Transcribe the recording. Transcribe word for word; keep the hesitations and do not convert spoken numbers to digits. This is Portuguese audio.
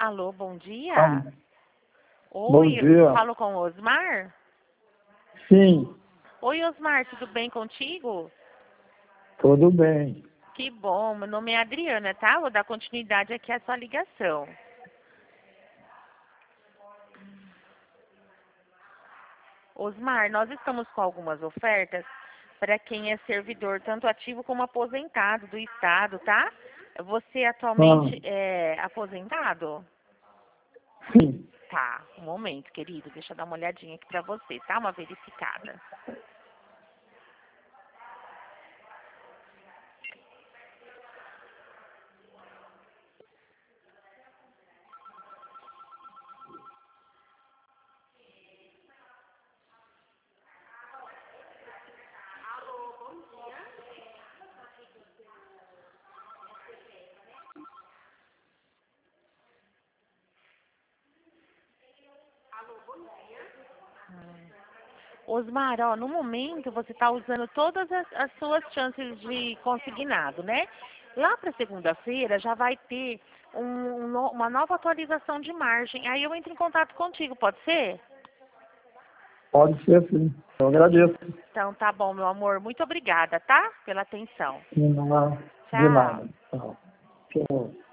Alô, bom dia. Ah, Oi, bom dia. falo com o Osmar? Sim, Oi, Osmar, tudo bem contigo? tudo bem. Que bom, meu nome é Adriana, tá? Vou dar continuidade aqui à sua ligação. Osmar, nós estamos com algumas ofertas para quem é servidor, tanto ativo como aposentado do Estado, tá? Você Ah, atualmente é aposentado? sim. Tá, um momento, querido, deixa eu dar uma olhadinha aqui para você, tá? Uma verificada. Osmar, ó, no momento você está usando todas as, as suas chances de consignado, né? Lá para segunda-feira já vai ter um- um no- uma nova atualização de margem. Aí eu entro em contato contigo, pode ser? Pode ser sim. Eu agradeço. Então tá bom, meu amor. Muito obrigada, tá? Pela atenção. De nada. De Tchau. nada. Tchau. Tchau.